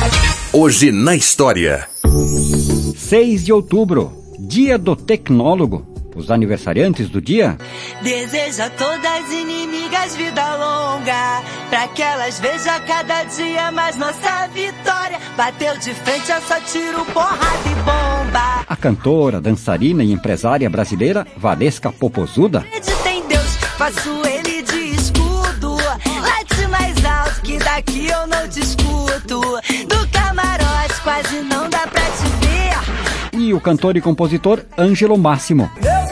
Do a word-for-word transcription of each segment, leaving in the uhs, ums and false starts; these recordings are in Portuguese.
Hoje na história. seis de outubro, Dia do Tecnólogo. Os aniversariantes do dia: desejo a todas as inimigas vida longa, pra que elas vejam cada dia mais nossa vitória. Bateu de frente, é só tiro, porrada e bomba. A cantora, dançarina e empresária brasileira Valesca Popozuda. Acredita em Deus, faço ele de escudo. Late mais alto que daqui eu não te escuto. Do camarote quase não dá pra te ver. E o cantor e compositor Ângelo Máximo.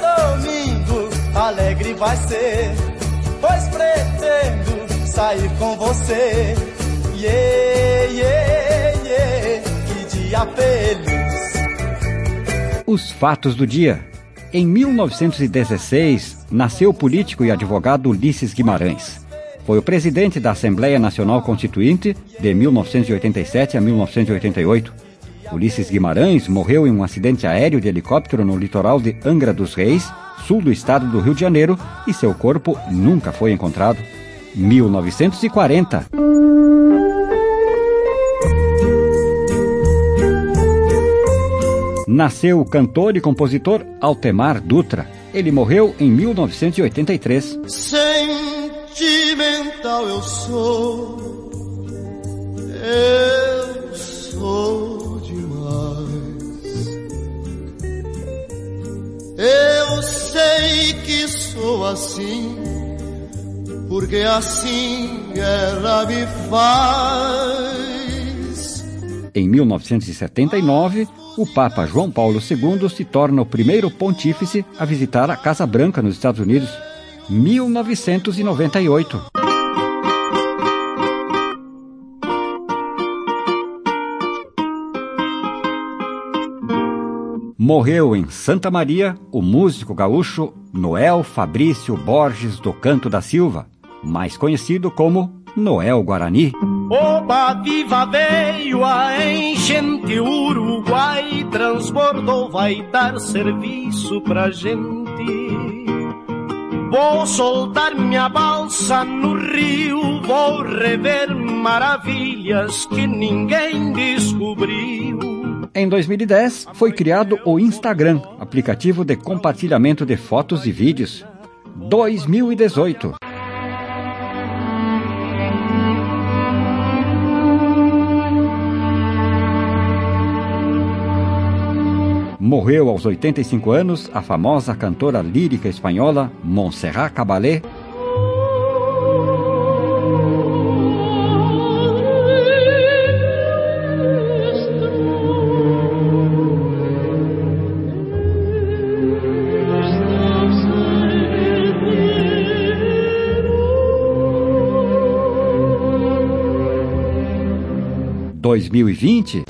Alegre vai ser, pois pretendo sair com você. Yeah, yeah, yeah, que dia feliz. Os fatos do dia. Em mil novecentos e dezesseis, nasceu o político e advogado Ulisses Guimarães. Foi o presidente da Assembleia Nacional Constituinte de mil novecentos e oitenta e sete a mil novecentos e oitenta e oito. Ulisses Guimarães morreu em um acidente aéreo de helicóptero no litoral de Angra dos Reis, sul do estado do Rio de Janeiro, e seu corpo nunca foi encontrado. mil novecentos e quarenta. Nasceu o cantor e compositor Altemar Dutra. Ele morreu em mil novecentos e oitenta e três. Sentimental eu sou, eu sou demais. Eu sei que sou assim, porque assim ela me faz. Em mil novecentos e setenta e nove, o Papa João Paulo segundo se torna o primeiro pontífice a visitar a Casa Branca nos Estados Unidos. mil novecentos e noventa e oito. Morreu em Santa Maria o músico gaúcho Noel Fabrício Borges do Canto da Silva, mais conhecido como Noel Guarani. Oba viva veio a enchente, Uruguai transbordou, vai dar serviço pra gente. Vou soltar minha balsa no rio, vou rever maravilhas que ninguém descobriu. Em dois mil e dez, foi criado o Instagram, aplicativo de compartilhamento de fotos e vídeos. dois mil e dezoito. Morreu aos oitenta e cinco anos a famosa cantora lírica espanhola Montserrat Caballé. dois mil e vinte.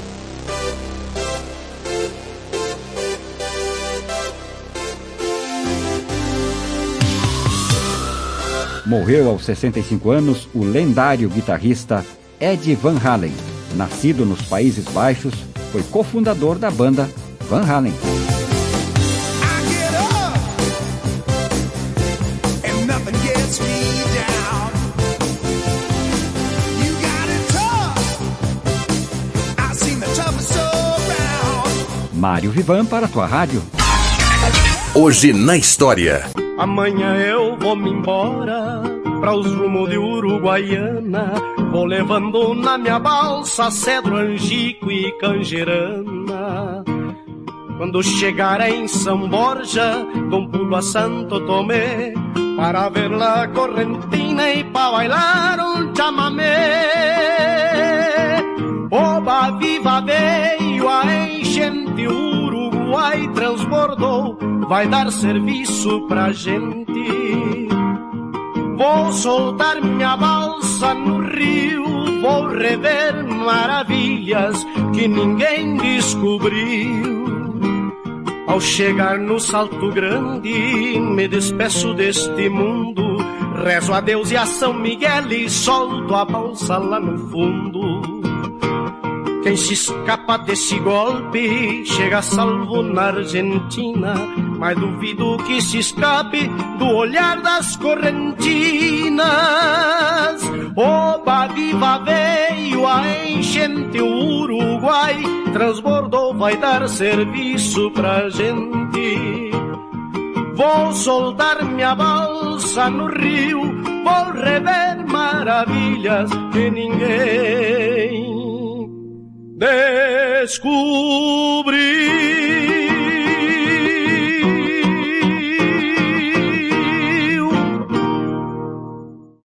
Morreu aos sessenta e cinco anos o lendário guitarrista Eddie Van Halen. Nascido nos Países Baixos, foi cofundador da banda Van Halen. Mário Vivan para a tua rádio. Hoje na história. Amanhã eu vou me embora pra os rumos de Uruguaiana. Vou levando na minha balsa cedro, angico e canjerana. Quando chegar em São Borja, dou um pulo a Santo Tomé, para ver lá a correntina e para bailar um chamamé. Oba viva veio a enchente, o Uruguai transbordou, vai dar serviço pra gente. Vou soltar minha balsa no rio, vou rever maravilhas que ninguém descobriu. Ao chegar no Salto Grande, me despeço deste mundo, rezo a Deus e a São Miguel e solto a balsa lá no fundo. Quem se escapa desse golpe chega salvo na Argentina, mas duvido que se escape do olhar das correntinas. Oba viva veio a enchente, o Uruguai transbordou, vai dar serviço pra gente. Vou soldar minha balsa no rio, vou rever maravilhas que ninguém descobriu.